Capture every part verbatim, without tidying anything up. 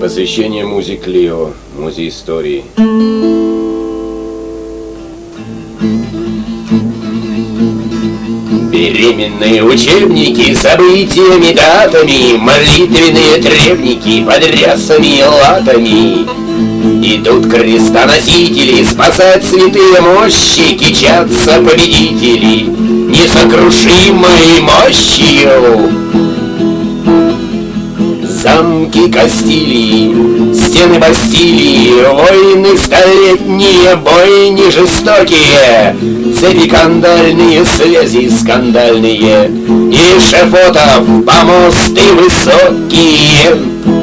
Посвящение музе Клио, музе истории. Беременные учебники с событиями, датами, молитвенные требники под рясами и латами. Идут крестоносители спасать святые мощи, кичатся победители несокрушимой мощью. Замки Кастилии, стены Бастилии, войны столетние, бойни жестокие, цепи кандальные, связи скандальные, и шефотов помосты высокие.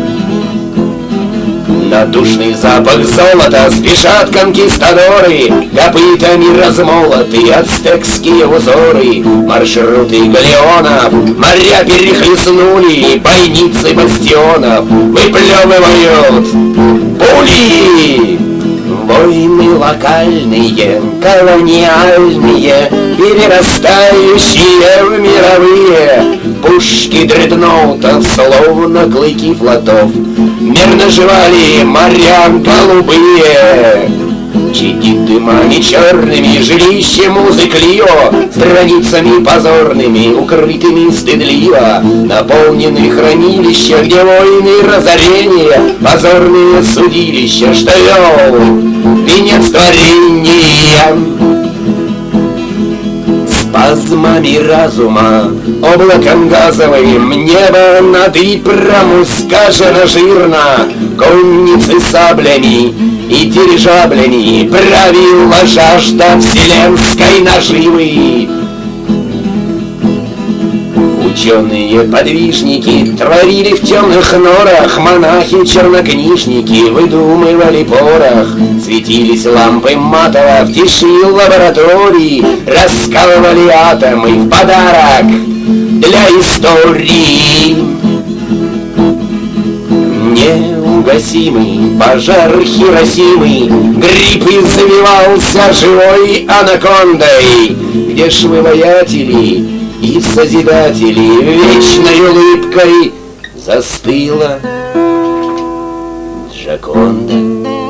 На душный запах золота спешат конкистадоры, копытами размолоты ацтекские узоры. Маршруты галеонов моря перехлестнули, бойницы бастионов выплевывают пули. Войны локальные, колониальные, перерастающие в мировые. Пушки дредноутов, словно клыки флотов, мирно жевали моря голубые. Чадит дымами черными жилище музы Клио, страницами позорными, укрытыми стыдливо. Наполнены хранилища, где войны разорения, позорные судилища, что вел венец творения. Спазмами разума, облаком газовым, небо над Ипром скажено жирно, конницы саблями и дирижаблями правила жажда вселенской наживы. Ученые-подвижники творили в темных норах, монахи-чернокнижники выдумывали порох, светились лампы матово в тиши лаборатории, раскалывали атомы в подарок для истории. Неугасимый пожар Хиросимы, гриб извивался живой анакондой, где швы воятели и созидатели вечной улыбкой застыла Джоконда.